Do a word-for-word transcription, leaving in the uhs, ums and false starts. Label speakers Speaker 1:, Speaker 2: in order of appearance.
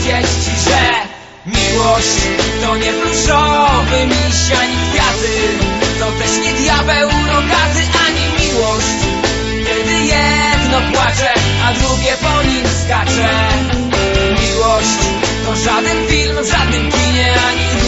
Speaker 1: powiedzieć ci, że miłość to nie pluszowy miś ani kwiaty, to też nie diabeł rogaty, ani miłość, kiedy jedno płacze, a drugie po nim skacze. Miłość to żaden film w żadnym kinie, ani